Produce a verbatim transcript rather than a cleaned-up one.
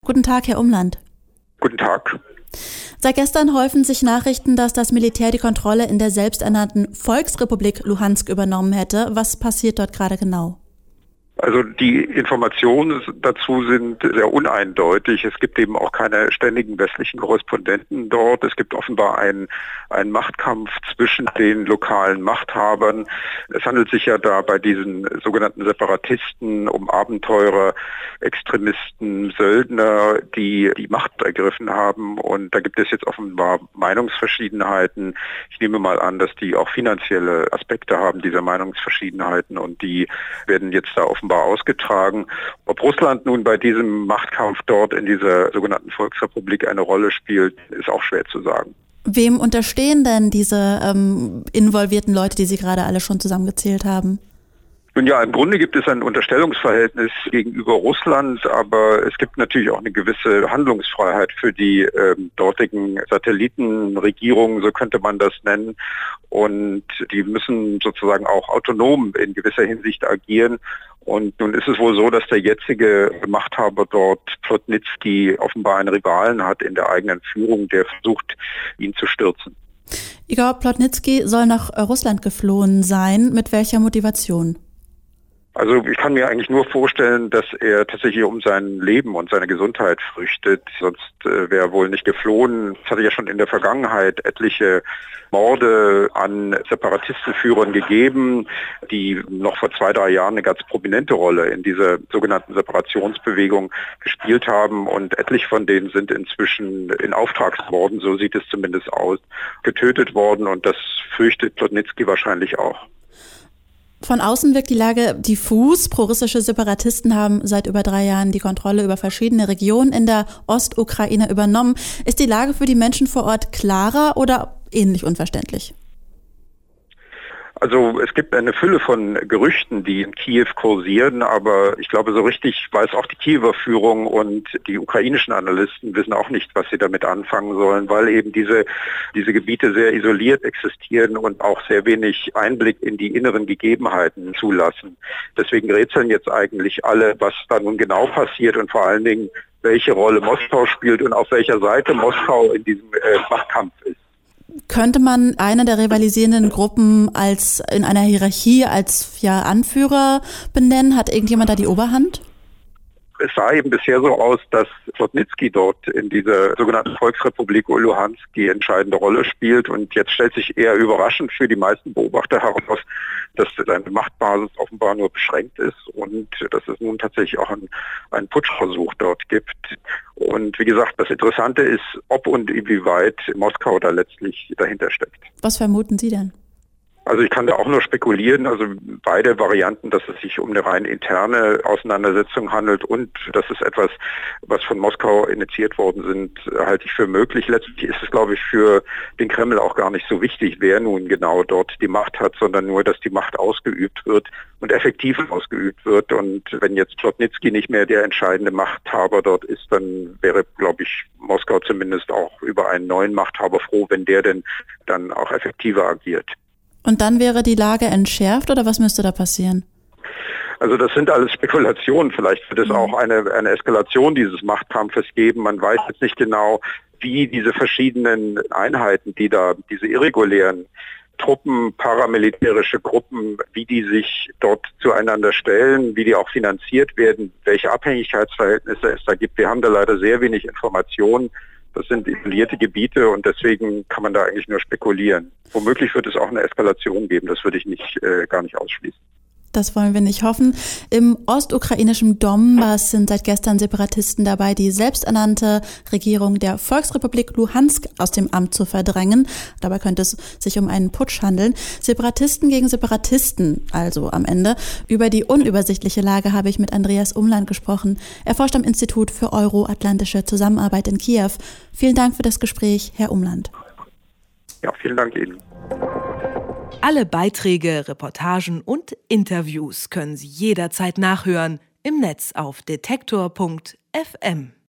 Guten Tag, Herr Umland. Guten Tag. Seit gestern häufen sich Nachrichten, dass das Militär die Kontrolle in der selbsternannten Volksrepublik Luhansk übernommen hätte. Was passiert dort gerade genau? Also die Informationen dazu sind sehr uneindeutig. Es gibt eben auch keine ständigen westlichen Korrespondenten dort. Es gibt offenbar einen, einen Machtkampf zwischen den lokalen Machthabern. Es handelt sich ja da bei diesen sogenannten Separatisten um Abenteurer, Extremisten, Söldner, die die Macht ergriffen haben. Und da gibt es jetzt offenbar Meinungsverschiedenheiten. Ich nehme mal an, dass die auch finanzielle Aspekte haben, diese Meinungsverschiedenheiten. Und die werden jetzt da offenbar ausgetragen. Ob Russland nun bei diesem Machtkampf dort in dieser sogenannten Volksrepublik eine Rolle spielt, ist auch schwer zu sagen. Wem unterstehen denn diese ähm, involvierten Leute, die Sie gerade alle schon zusammengezählt haben? Nun ja, im Grunde gibt es ein Unterstellungsverhältnis gegenüber Russland, aber es gibt natürlich auch eine gewisse Handlungsfreiheit für die ähm, dortigen Satellitenregierungen, so könnte man das nennen. Und die müssen sozusagen auch autonom in gewisser Hinsicht agieren. Und nun ist es wohl so, dass der jetzige Machthaber dort, Plotnytskij, offenbar einen Rivalen hat in der eigenen Führung, der versucht, ihn zu stürzen. Igor Plotnytskij soll nach Russland geflohen sein. Mit welcher Motivation? Also ich kann mir eigentlich nur vorstellen, dass er tatsächlich um sein Leben und seine Gesundheit fürchtet. Sonst äh, wäre er wohl nicht geflohen. Es hatte ja schon in der Vergangenheit etliche Morde an Separatistenführern gegeben, die noch vor zwei, drei Jahren eine ganz prominente Rolle in dieser sogenannten Separationsbewegung gespielt haben. Und etliche von denen sind inzwischen in Auftragsmorden, so sieht es zumindest aus, getötet worden. Und das fürchtet Plotnytskij wahrscheinlich auch. Von außen wirkt die Lage diffus. Prorussische Separatisten haben seit über drei Jahren die Kontrolle über verschiedene Regionen in der Ostukraine übernommen. Ist die Lage für die Menschen vor Ort klarer oder ähnlich unverständlich? Also es gibt eine Fülle von Gerüchten, die in Kiew kursieren, aber ich glaube, so richtig weiß auch die Kiewer Führung und die ukrainischen Analysten wissen auch nicht, was sie damit anfangen sollen, weil eben diese, diese Gebiete sehr isoliert existieren und auch sehr wenig Einblick in die inneren Gegebenheiten zulassen. Deswegen rätseln jetzt eigentlich alle, was da nun genau passiert und vor allen Dingen, welche Rolle Moskau spielt und auf welcher Seite Moskau in diesem äh, Machtkampf ist. Könnte man eine der rivalisierenden Gruppen als in einer Hierarchie als ja, Anführer benennen? Hat irgendjemand da die Oberhand? Es sah eben bisher so aus, dass Plotnytskij dort in dieser sogenannten Volksrepublik Luhansk die entscheidende Rolle spielt. Und jetzt stellt sich eher überraschend für die meisten Beobachter heraus, dass seine Machtbasis offenbar nur beschränkt ist und dass es nun tatsächlich auch einen, einen Putschversuch dort gibt. Und wie gesagt, das Interessante ist, ob und inwieweit Moskau da letztlich dahinter steckt. Was vermuten Sie denn? Also ich kann da auch nur spekulieren, also beide Varianten, dass es sich um eine rein interne Auseinandersetzung handelt und dass es etwas, was von Moskau initiiert worden sind, halte ich für möglich. Letztlich ist es, glaube ich, für den Kreml auch gar nicht so wichtig, wer nun genau dort die Macht hat, sondern nur, dass die Macht ausgeübt wird und effektiv ausgeübt wird. Und wenn jetzt Plotnytskij nicht mehr der entscheidende Machthaber dort ist, dann wäre, glaube ich, Moskau zumindest auch über einen neuen Machthaber froh, wenn der denn dann auch effektiver agiert. Und dann wäre die Lage entschärft oder was müsste da passieren? Also das sind alles Spekulationen. Vielleicht wird es auch eine, eine Eskalation dieses Machtkampfes geben. Man weiß jetzt nicht genau, wie diese verschiedenen Einheiten, die da, diese irregulären Truppen, paramilitärische Gruppen, wie die sich dort zueinander stellen, wie die auch finanziert werden, welche Abhängigkeitsverhältnisse es da gibt. Wir haben da leider sehr wenig Informationen. Das sind isolierte Gebiete und deswegen kann man da eigentlich nur spekulieren. Womöglich wird es auch eine Eskalation geben, das würde ich nicht, äh, gar nicht ausschließen. Das wollen wir nicht hoffen. Im ostukrainischen Donbass sind seit gestern Separatisten dabei, die selbsternannte Regierung der Volksrepublik Luhansk aus dem Amt zu verdrängen. Dabei könnte es sich um einen Putsch handeln. Separatisten gegen Separatisten, also am Ende. Über die unübersichtliche Lage habe ich mit Andreas Umland gesprochen. Er forscht am Institut für Euro-Atlantische Zusammenarbeit in Kiew. Vielen Dank für das Gespräch, Herr Umland. Ja, vielen Dank Ihnen. Alle Beiträge, Reportagen und Interviews können Sie jederzeit nachhören im Netz auf detektor punkt f m.